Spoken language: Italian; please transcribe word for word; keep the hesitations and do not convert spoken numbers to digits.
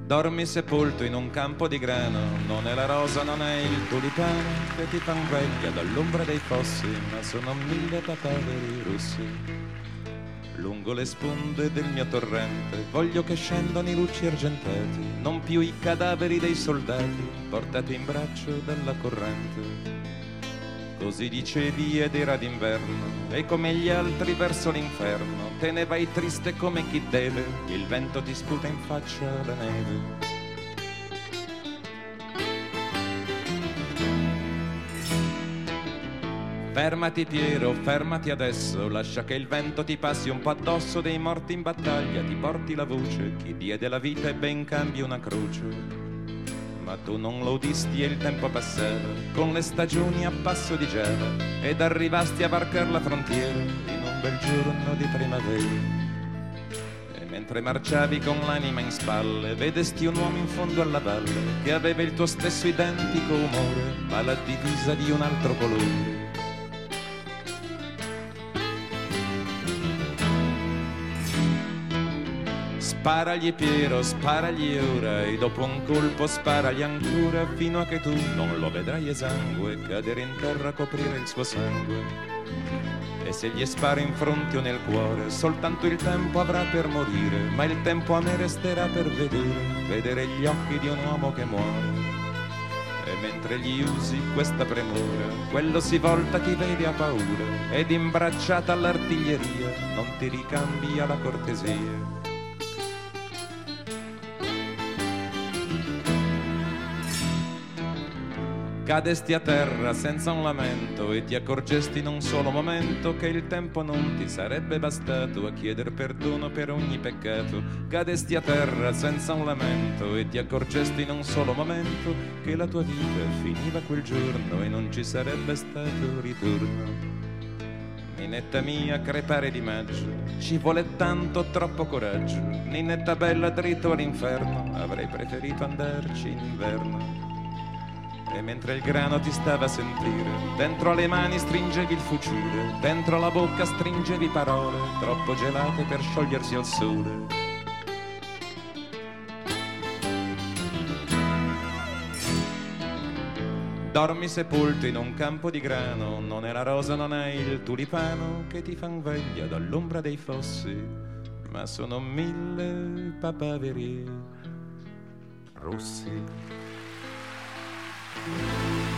Dormi sepolto in un campo di grano, non è la rosa, non è il tulipano che ti fan veglia dall'ombra dei fossi, ma sono mille papaveri russi. Lungo le sponde del mio torrente voglio che scendano i lucci argentati, non più i cadaveri dei soldati portati in braccio dalla corrente. Così dicevi ed era d'inverno, e come gli altri verso l'inferno te ne vai triste come chi deve, il vento ti sputa in faccia la neve. Fermati Piero, fermati adesso, lascia che il vento ti passi un po' addosso, dei morti in battaglia ti porti la voce, chi diede la vita e ben cambi una croce. Ma tu non lo udisti e il tempo passava, con le stagioni a passo di giava, ed arrivasti a varcar la frontiera in un bel giorno di primavera. E mentre marciavi con l'anima in spalle, vedesti un uomo in fondo alla valle, che aveva il tuo stesso identico umore, ma la divisa di un altro colore. Sparagli Piero, sparagli ora, e dopo un colpo sparagli ancora, fino a che tu non lo vedrai esangue cadere in terra a coprire il suo sangue. E se gli spari in fronte o nel cuore, soltanto il tempo avrà per morire, ma il tempo a me resterà per vedere, vedere gli occhi di un uomo che muore. E mentre gli usi questa premura, quello si volta, ti vede a paura, ed imbracciata all'artiglieria non ti ricambia la cortesia. Cadesti a terra senza un lamento e ti accorgesti in un solo momento che il tempo non ti sarebbe bastato a chieder perdono per ogni peccato. Cadesti a terra senza un lamento e ti accorgesti in un solo momento che la tua vita finiva quel giorno e non ci sarebbe stato ritorno. Ninetta mia, crepare di maggio, ci vuole tanto, troppo coraggio. Ninetta bella, dritto all'inferno, avrei preferito andarci in inverno. E mentre il grano ti stava a sentire, dentro le mani stringevi il fucile, dentro la bocca stringevi parole troppo gelate per sciogliersi al sole. Dormi sepolto in un campo di grano, non è la rosa, non è il tulipano che ti fan veglia dall'ombra dei fossi, ma sono mille papaveri russi.